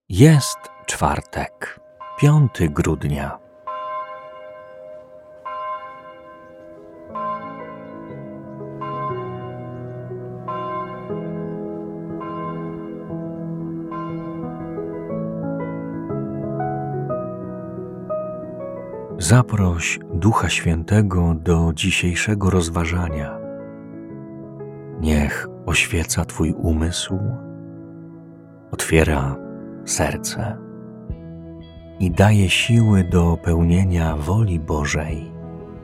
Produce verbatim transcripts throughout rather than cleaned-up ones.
Jest czwartek, piąty grudnia. Zaproś Ducha Świętego do dzisiejszego rozważania. Niech oświeca Twój umysł, otwiera serce i daje siły do pełnienia woli Bożej.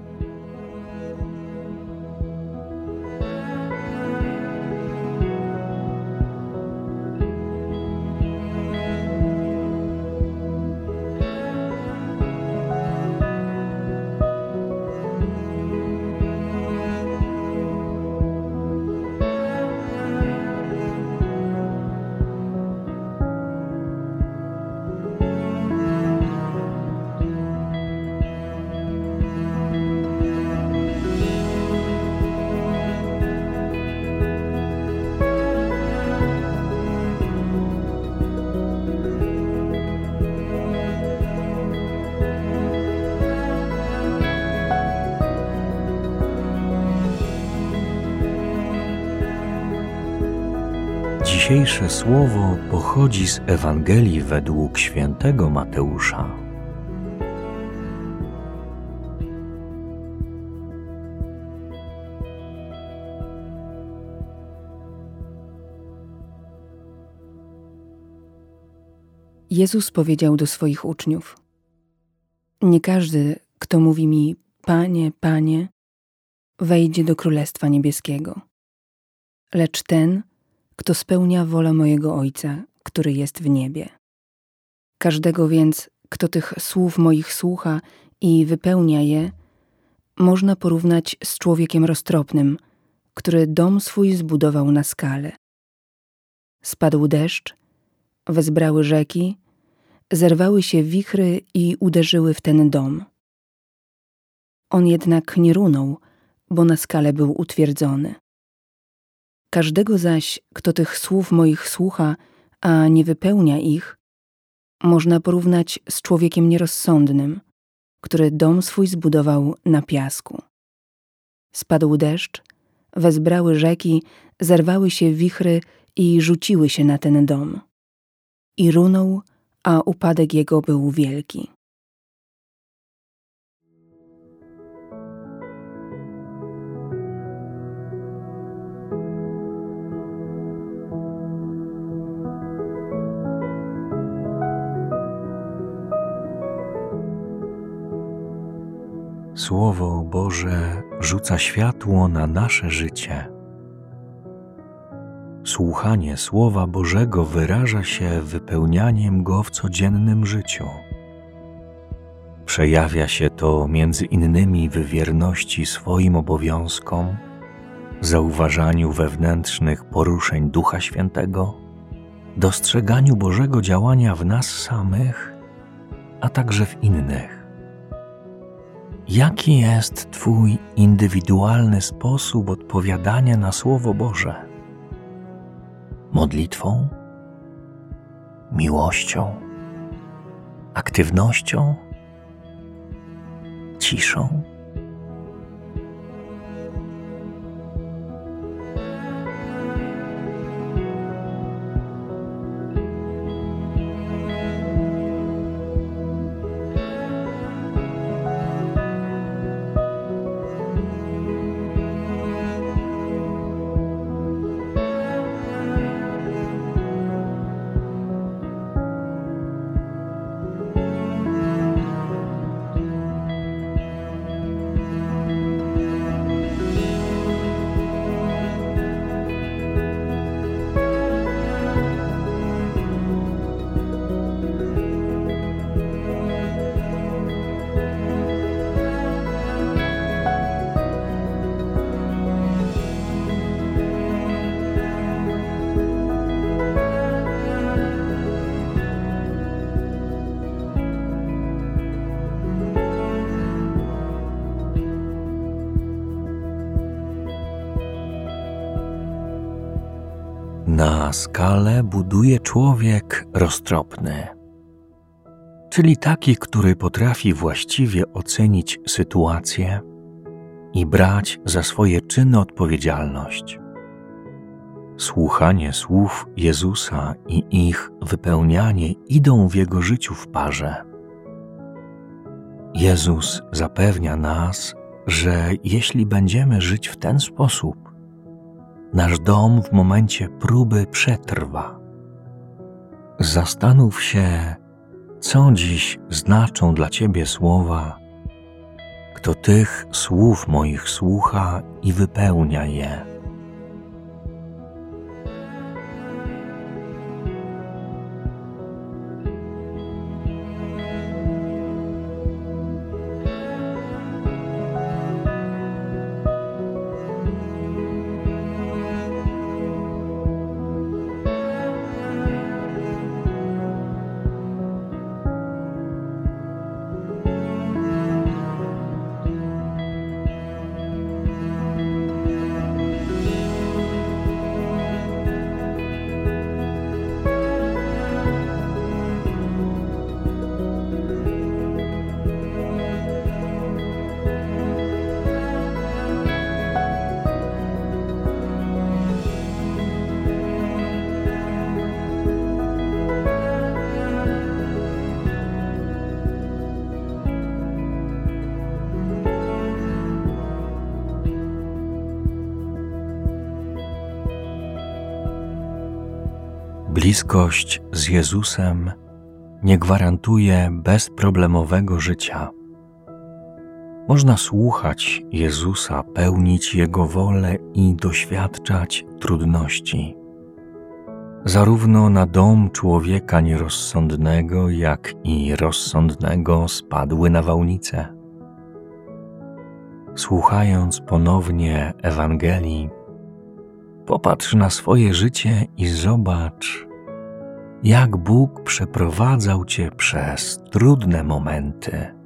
Dzisiejsze słowo pochodzi z Ewangelii według świętego Mateusza. Jezus powiedział do swoich uczniów: Nie każdy, kto mówi mi Panie, Panie, wejdzie do Królestwa Niebieskiego, lecz ten, kto spełnia wolę mojego Ojca, który jest w niebie. Każdego więc, kto tych słów moich słucha i wypełnia je, można porównać z człowiekiem roztropnym, który dom swój zbudował na skale. Spadł deszcz, wezbrały rzeki, zerwały się wichry i uderzyły w ten dom. On jednak nie runął, bo na skale był utwierdzony. Każdego zaś, kto tych słów moich słucha, a nie wypełnia ich, można porównać z człowiekiem nierozsądnym, który dom swój zbudował na piasku. Spadł deszcz, wezbrały rzeki, zerwały się wichry i rzuciły się na ten dom. I runął, a upadek jego był wielki. Słowo Boże rzuca światło na nasze życie. Słuchanie Słowa Bożego wyraża się wypełnianiem go w codziennym życiu. Przejawia się to między innymi w wierności swoim obowiązkom, zauważaniu wewnętrznych poruszeń Ducha Świętego, dostrzeganiu Bożego działania w nas samych, a także w innych. Jaki jest Twój indywidualny sposób odpowiadania na Słowo Boże? Modlitwą? Miłością? Aktywnością? Ciszą? na skalę buduje człowiek roztropny, czyli taki, który potrafi właściwie ocenić sytuację i brać za swoje czyny odpowiedzialność. Słuchanie słów Jezusa i ich wypełnianie idą w Jego życiu w parze. Jezus zapewnia nas, że jeśli będziemy żyć w ten sposób, nasz dom w momencie próby przetrwa. Zastanów się, co dziś znaczą dla Ciebie słowa, kto tych słów moich słucha i wypełnia je. Bliskość z Jezusem nie gwarantuje bezproblemowego życia. Można słuchać Jezusa, pełnić Jego wolę i doświadczać trudności. Zarówno na dom człowieka nierozsądnego, jak i rozsądnego spadły nawałnice. Słuchając ponownie Ewangelii, popatrz na swoje życie i zobacz, jak Bóg przeprowadzał Cię przez trudne momenty.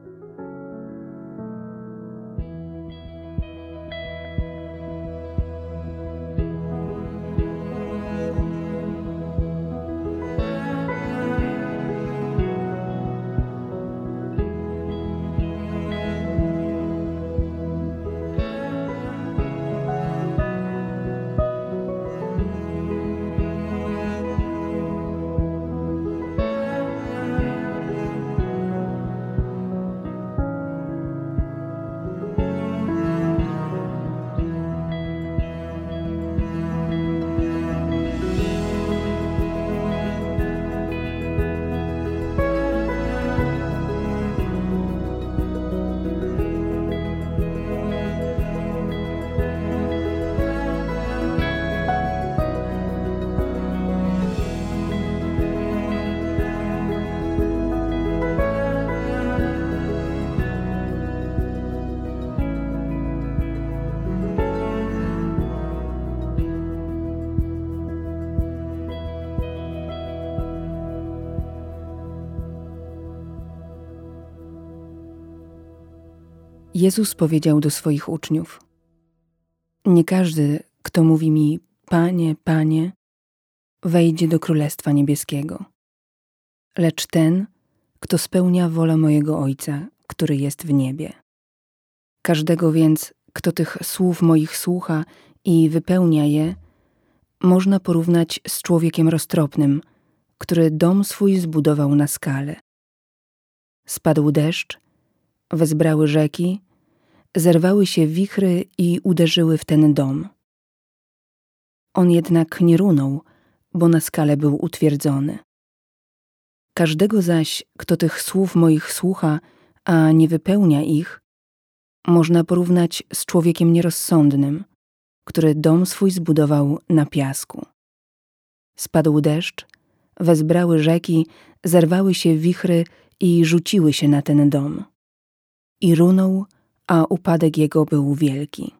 Jezus powiedział do swoich uczniów: Nie każdy, kto mówi mi Panie, Panie, wejdzie do Królestwa Niebieskiego, lecz ten, kto spełnia wolę mojego Ojca, który jest w niebie. Każdego więc, kto tych słów moich słucha i wypełnia je, można porównać z człowiekiem roztropnym, który dom swój zbudował na skale. Spadł deszcz, wezbrały rzeki, zerwały się wichry i uderzyły w ten dom. On jednak nie runął, bo na skale był utwierdzony. Każdego zaś, kto tych słów moich słucha, a nie wypełnia ich, można porównać z człowiekiem nierozsądnym, który dom swój zbudował na piasku. Spadł deszcz, wezbrały rzeki, zerwały się wichry i rzuciły się na ten dom. I runął, a upadek jego był wielki.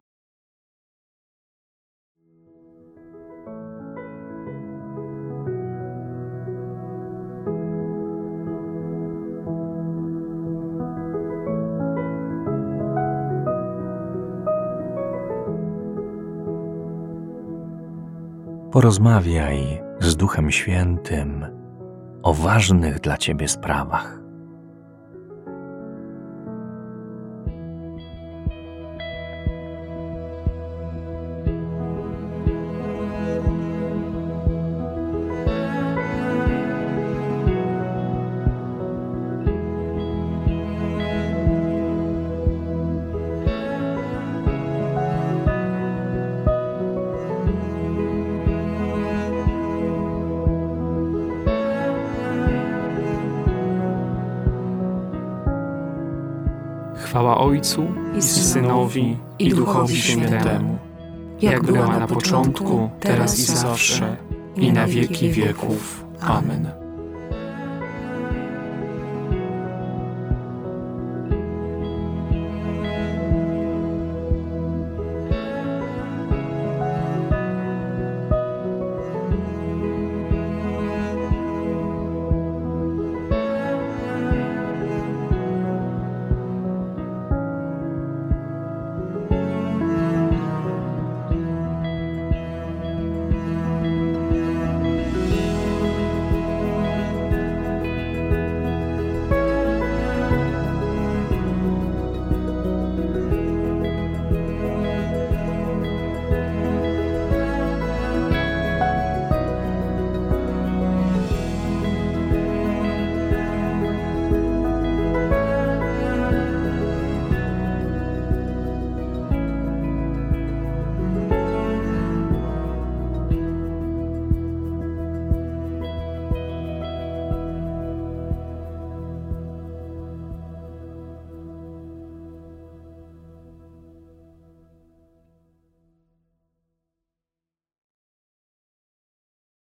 Porozmawiaj z Duchem Świętym o ważnych dla Ciebie sprawach. Chwała Ojcu i Synowi i Duchowi Świętemu, jak była na początku, teraz i zawsze, i na wieki wieków. Amen.